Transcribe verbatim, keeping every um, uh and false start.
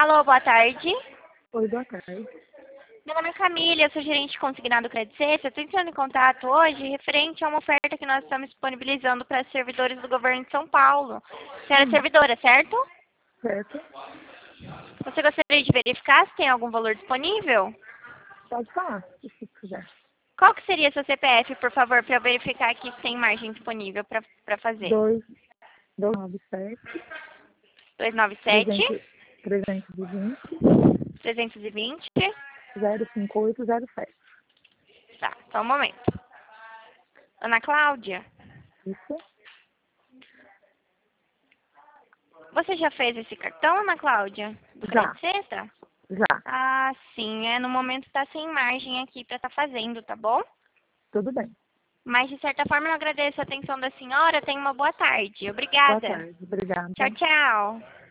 Alô, boa tarde. Oi, boa tarde. Meu nome é Camila, eu sou gerente consignado Credit Safe. Eu estou entrando em contato hoje referente a uma oferta que nós estamos disponibilizando para servidores do governo de São Paulo. A senhora é Hum, servidora, certo? certo? Você gostaria de verificar se tem algum valor disponível? Pode falar, se quiser. Qual que seria seu C P F, por favor, para eu verificar aqui se tem margem disponível para fazer? Dois, dois nove sete, dois nove sete, trezentos, trezentos e vinte, trezentos e vinte. zero cinco oito zero sete. Tá, só um momento. Ana Cláudia, Isso? você já fez esse cartão, Ana Cláudia? Do Já, Credit Sexta? já. Ah, sim. É, no momento está sem margem aqui para estar fazendo, tá bom? Tudo bem. Mas, de certa forma, eu agradeço a atenção da senhora. Tenha uma boa tarde. Boa Obrigada. tarde. Obrigada. Tchau, tchau.